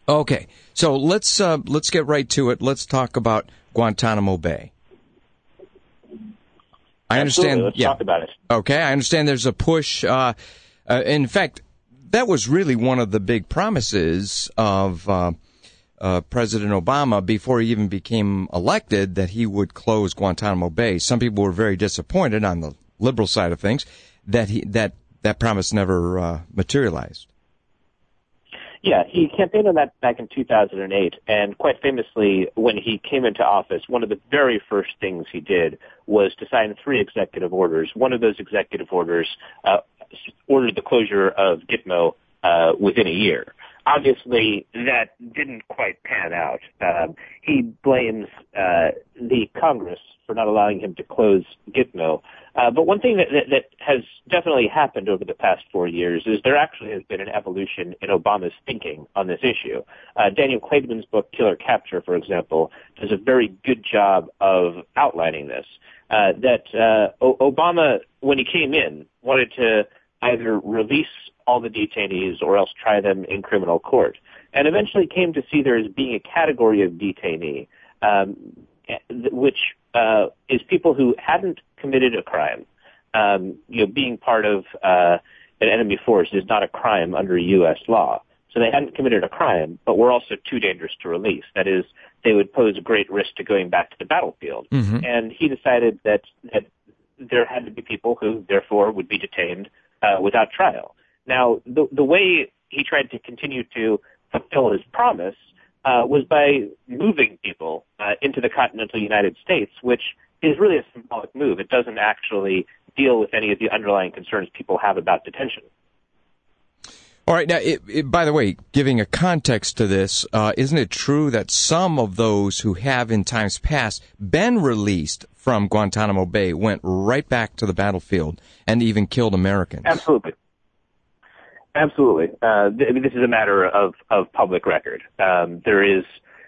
Okay, so let's get right to it. Let's talk about Guantanamo Bay. I understand. Let's talk about it. Okay, I understand there's a push. In fact, that was really one of the big promises of President Obama before he even became elected, that he would close Guantanamo Bay. Some people were very disappointed on the liberal side of things that that promise never materialized. Yeah, he campaigned on that back in 2008, and quite famously, when he came into office, one of the very first things he did was to sign 3 executive orders. One of those executive orders ordered the closure of Gitmo within a year. Obviously, that didn't quite pan out. He blames the Congress for not allowing him to close Gitmo. But one thing that has definitely happened over the past 4 years is there actually has been an evolution in Obama's thinking on this issue. Daniel Klaidman's book, Killer Capture, for example, does a very good job of outlining this. Obama, when he came in, wanted to either release all the detainees or else try them in criminal court, and eventually came to see there as being a category of detainee, which is people who hadn't committed a crime. Being part of an enemy force is not a crime under U.S. law. So they hadn't committed a crime, but were also too dangerous to release. That is, they would pose a great risk to going back to the battlefield. Mm-hmm. And he decided that there had to be people who, therefore, would be detained without trial. Now, the way he tried to continue to fulfill his promise was by moving people into the continental United States, which is really a symbolic move. It doesn't actually deal with any of the underlying concerns people have about detention. All right. Now, by the way, giving a context to this, isn't it true that some of those who have in times past been released from Guantanamo Bay went right back to the battlefield and even killed Americans? Absolutely. Absolutely. This is a matter of public record. There's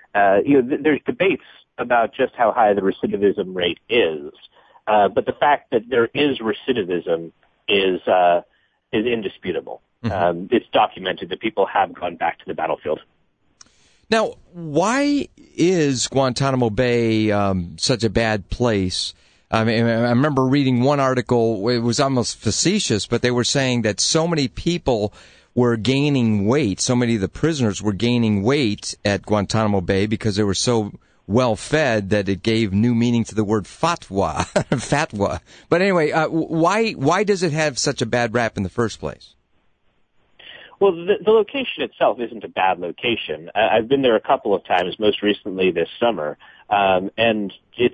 debates about just how high the recidivism rate is, but the fact that there is recidivism is indisputable. Mm-hmm. It's documented that people have gone back to the battlefield. Now, why is Guantanamo Bay such a bad place? I mean, I remember reading one article, it was almost facetious, but they were saying that so many people were gaining weight, so many of the prisoners were gaining weight at Guantanamo Bay because they were so well fed that it gave new meaning to the word fatwa. Fatwa. But anyway, why does it have such a bad rap in the first place? Well, the location itself isn't a bad location. I've been there a couple of times, most recently this summer, and it's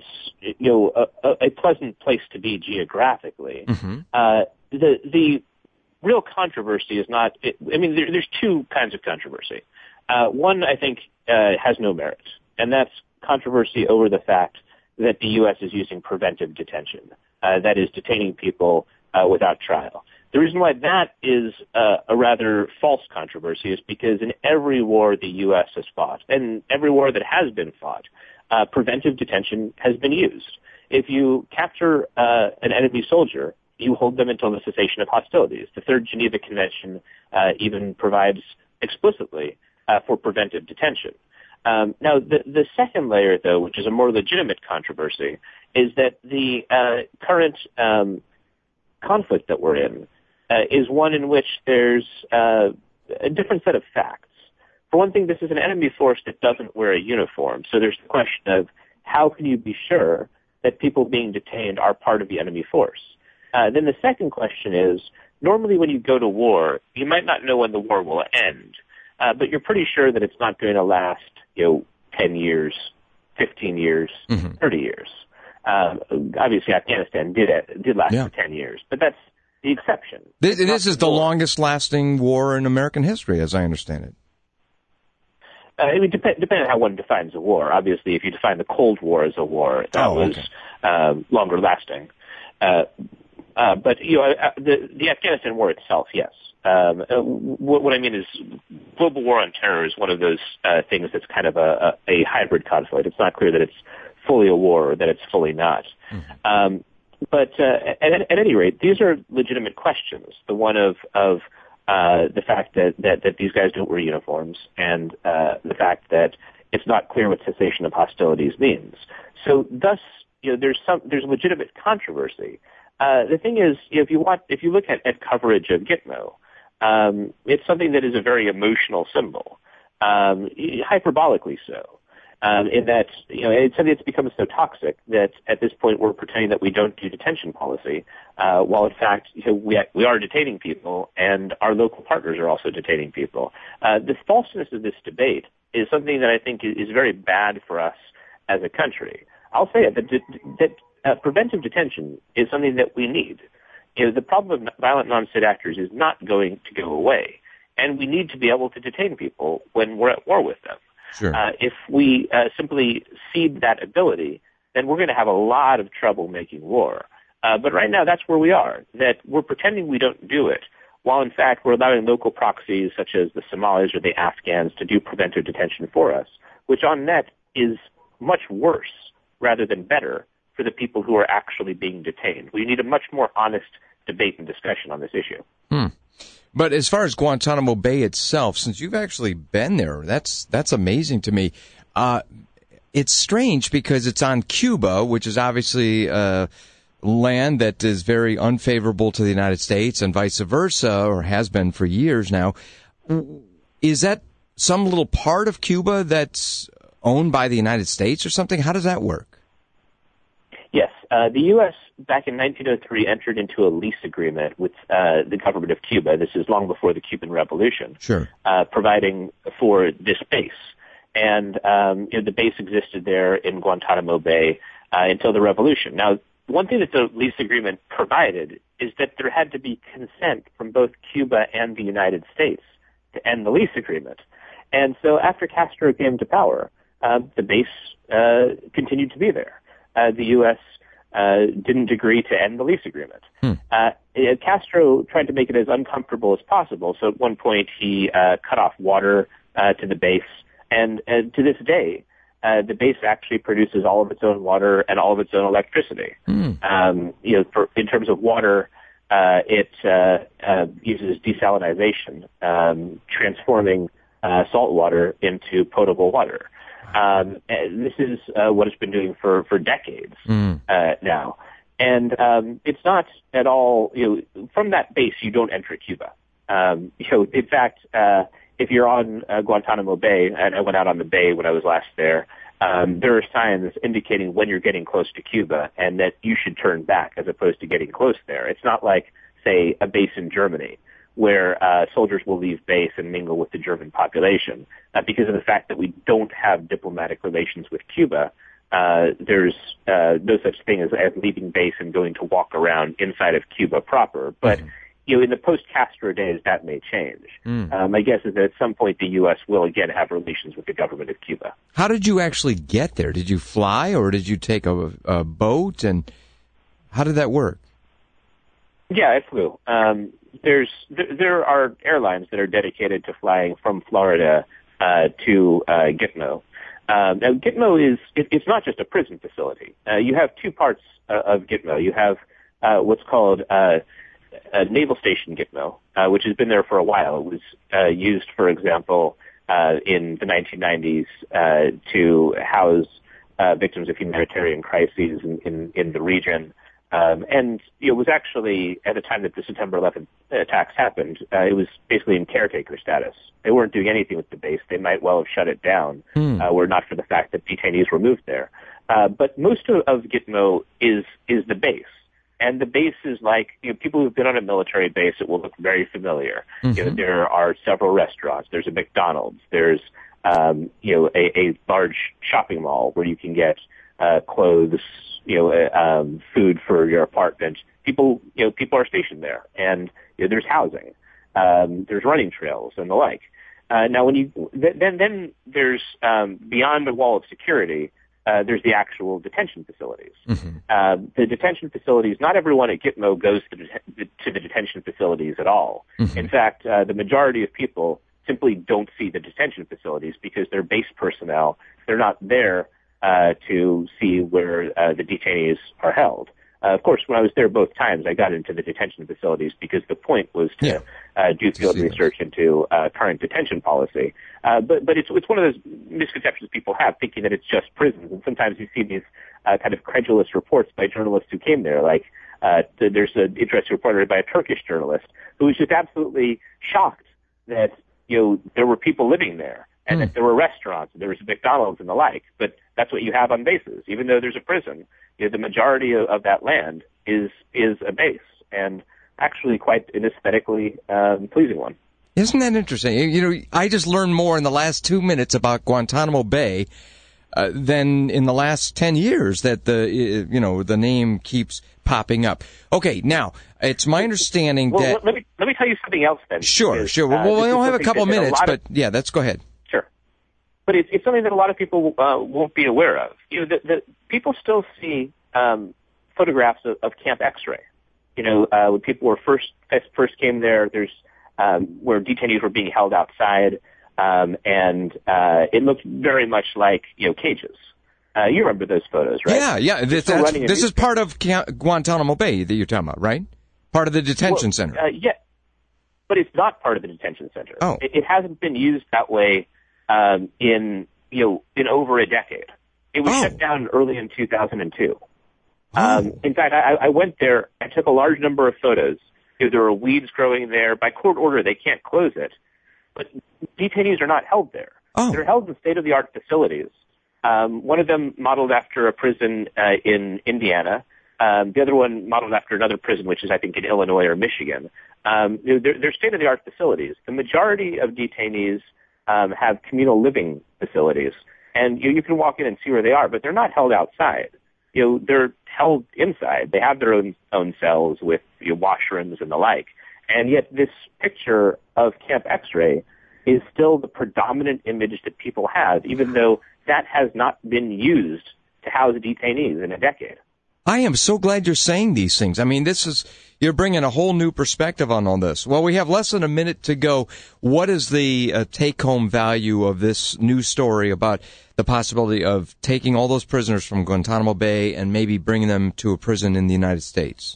a pleasant place to be geographically. Mm-hmm. The real controversy is not. There's two kinds of controversy. One, I think, has no merit, and that's controversy over the fact that the U.S. is using preventive detention, that is, detaining people without trial. The reason why that is a rather false controversy is because in every war the U.S. has fought, and every war that has been fought, preventive detention has been used. If you capture an enemy soldier, you hold them until the cessation of hostilities. The Third Geneva Convention even provides explicitly for preventive detention. Now, the second layer, though, which is a more legitimate controversy, is that the current conflict that we're in is one in which there's a different set of facts. For one thing, this is an enemy force that doesn't wear a uniform, so there's the question of how can you be sure that people being detained are part of the enemy force? Then the second question is, normally when you go to war, you might not know when the war will end, but you're pretty sure that it's not going to last, 10 years, 15 years, mm-hmm. 30 years. Obviously, Afghanistan did last for 10 years, but that's the exception. This is the longest-lasting war in American history, as I understand it. Depending on how one defines a war. Obviously, if you define the Cold War as a war, that was longer-lasting. But the Afghanistan war itself, yes. What I mean is, global war on terror is one of those things that's kind of a hybrid conflict. It's not clear that it's fully a war or that it's fully not. Mm-hmm. But at any rate, these are legitimate questions. The one of the fact that these guys don't wear uniforms, and the fact that it's not clear what cessation of hostilities means. So thus, there's legitimate controversy. The thing is, if you look at coverage of Gitmo, it's something that is a very emotional symbol, hyperbolically so. In that, it's something that's become so toxic that at this point we're pretending that we don't do detention policy, while in fact, we are detaining people, and our local partners are also detaining people. The falseness of this debate is something that I think is very bad for us as a country. I'll say it, that preventive detention is something that we need. The problem of violent non-state actors is not going to go away, and we need to be able to detain people when we're at war with them. Sure. If we simply cede that ability, then we're going to have a lot of trouble making war. But right now, that's where we are, that we're pretending we don't do it, while in fact we're allowing local proxies such as the Somalis or the Afghans to do preventive detention for us, which on net is much worse rather than better for the people who are actually being detained. We need a much more honest debate and discussion on this issue. But as far as Guantanamo Bay itself, since you've actually been there, that's amazing to me. It's strange because it's on Cuba, which is obviously land that is very unfavorable to the United States and vice versa, or has been for years now. Is that some little part of Cuba that's owned by the United States or something? How does that work? Yes. The U.S. back in 1903 entered into a lease agreement with the government of Cuba. This is long before the Cuban Revolution. Sure. Providing for this base. And the base existed there in Guantanamo Bay until the Revolution. Now, one thing that the lease agreement provided is that there had to be consent from both Cuba and the United States to end the lease agreement. And so after Castro came to power, the base continued to be there. The U.S. Didn't agree to end the lease agreement. Castro tried to make it as uncomfortable as possible, so at one point he cut off water to the base, and to this day, the base actually produces all of its own water and all of its own electricity. In terms of water, it uses desalinization, transforming salt water into potable water. This is what it's been doing for decades now. And it's not at all, from that base, you don't enter Cuba. In fact, if you're on Guantanamo Bay, and I went out on the bay when I was last there, there are signs indicating when you're getting close to Cuba and that you should turn back as opposed to getting close there. It's not like, say, a base in Germany, where soldiers will leave base and mingle with the German population. Because of the fact that we don't have diplomatic relations with Cuba, there's no such thing as leaving base and going to walk around inside of Cuba proper. But, in the post-Castro days, that may change. My guess is that at some point the U.S. will again have relations with the government of Cuba. How did you actually get there? Did you fly or did you take a boat? And how did that work? Yeah, I flew. There are airlines that are dedicated to flying from Florida to Gitmo. Now, Gitmo it's not just a prison facility. You have two parts of Gitmo. You have what's called Naval Station Gitmo, which has been there for a while. It was used, for example, in the 1990s to house victims of humanitarian crises in the region. And it was actually, at the time that the September 11th attacks happened, it was basically in caretaker status. They weren't doing anything with the base. They might well have shut it down, were it not for the fact that detainees were moved there. But most of Gitmo is the base. And the base is like, people who've been on a military base, it will look very familiar. There are several restaurants. There's a McDonald's. There's, a large shopping mall where you can get clothes, food for your apartment. People are stationed there, and there's housing, there's running trails and the like. Now, when then there's beyond the wall of security, there's the actual detention facilities. The detention facilities. Not everyone at Gitmo goes to the detention facilities at all. In fact, the majority of people simply don't see the detention facilities because they're base personnel. They're not there to see where the detainees are held. Of course, when I was there both times, I got into the detention facilities because the point was to do field research into current detention policy. But it's one of those misconceptions people have, thinking that it's just prisons. And sometimes you see these kind of credulous reports by journalists who came there, like there's an interesting report by a Turkish journalist who was just absolutely shocked that there were people living there and that there were restaurants, and there was McDonald's and the like. But that's what you have on bases. Even though there's a prison, the majority of that land is a base, and actually quite an aesthetically pleasing one. Isn't that interesting? I just learned more in the last 2 minutes about Guantanamo Bay than in the last 10 years that the name keeps popping up. Okay, now it's my understanding that. Let me tell you something else then. Sure. Well, we only have a couple minutes, but let's go ahead. Sure, but it's something that a lot of people won't be aware of. The people still see photographs of Camp X-Ray. When people were first came there, there's where detainees were being held outside, and it looked very much like cages. You remember those photos, right? Yeah. This is part of Guantanamo Bay that you're talking about, right? Part of the detention center. Yeah, but it's not part of the detention center. Oh. It hasn't been used that way in over a decade. It was shut down early in 2002. In fact, I went there. I took a large number of photos. There were weeds growing there. By court order, they can't close it. But detainees are not held there. Oh. They're held in state-of-the-art facilities. One of them modeled after a prison in Indiana. The other one modeled after another prison, which is, I think, in Illinois or Michigan. They're state-of-the-art facilities. The majority of detainees have communal living facilities. And you can walk in and see where they are, but they're not held outside. They're held inside. They have their own cells with washrooms and the like. And yet this picture of Camp X-Ray is still the predominant image that people have, even though that has not been used to house detainees in a decade. I am so glad you're saying these things. I mean, you're bringing a whole new perspective on all this. Well, we have less than a minute to go. What is the take-home value of this new story about the possibility of taking all those prisoners from Guantanamo Bay and maybe bringing them to a prison in the United States?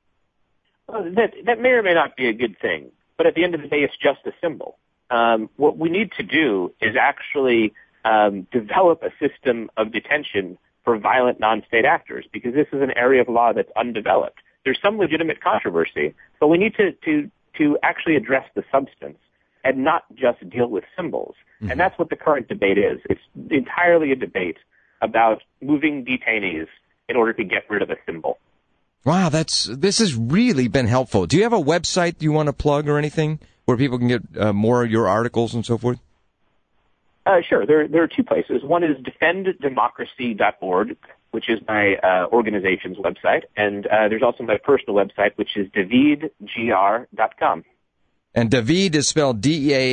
Well, that may or may not be a good thing, but at the end of the day, it's just a symbol. What we need to do is actually develop a system of detention for violent non-state actors, because this is an area of law that's undeveloped. There's some legitimate controversy, but we need to actually address the substance and not just deal with symbols. Mm-hmm. And that's what the current debate is. It's entirely a debate about moving detainees in order to get rid of a symbol. Wow, this has really been helpful. Do you have a website you want to plug or anything where people can get more of your articles and so forth? Sure. There are two places. One is defenddemocracy.org, which is my organization's website, and there's also my personal website, which is davidgr.com. And David is spelled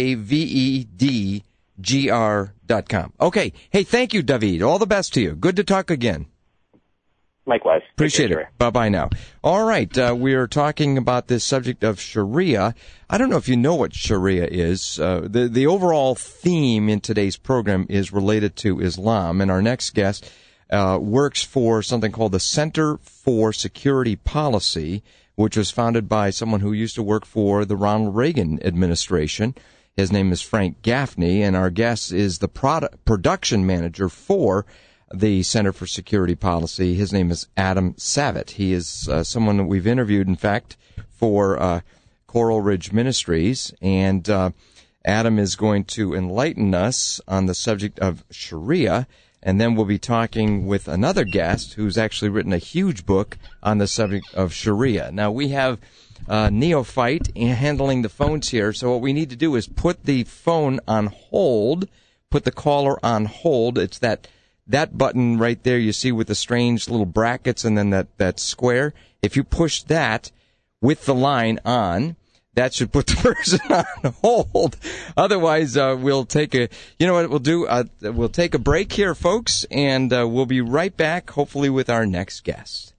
DAVEDGR.com. Okay. Hey, thank you, David. All the best to you. Good to talk again. Likewise. Appreciate it. Bye-bye now. All right, we are talking about this subject of Sharia. I don't know if you know what Sharia is. The overall theme in today's program is related to Islam, and our next guest works for something called the Center for Security Policy, which was founded by someone who used to work for the Ronald Reagan administration. His name is Frank Gaffney, and our guest is the production manager for the Center for Security Policy. His name is Adam Savitt. He is someone that we've interviewed, in fact, for Coral Ridge Ministries, and Adam is going to enlighten us on the subject of Sharia, and then we'll be talking with another guest who's actually written a huge book on the subject of Sharia. Now, we have Neophyte handling the phones here, so what we need to do is put the phone on hold, put the caller on hold. It's that button right there you see with the strange little brackets and then that square. If you push that with the line on, that should put the person on hold. Otherwise, we'll take we'll take a break here, folks, and we'll be right back, hopefully with our next guest.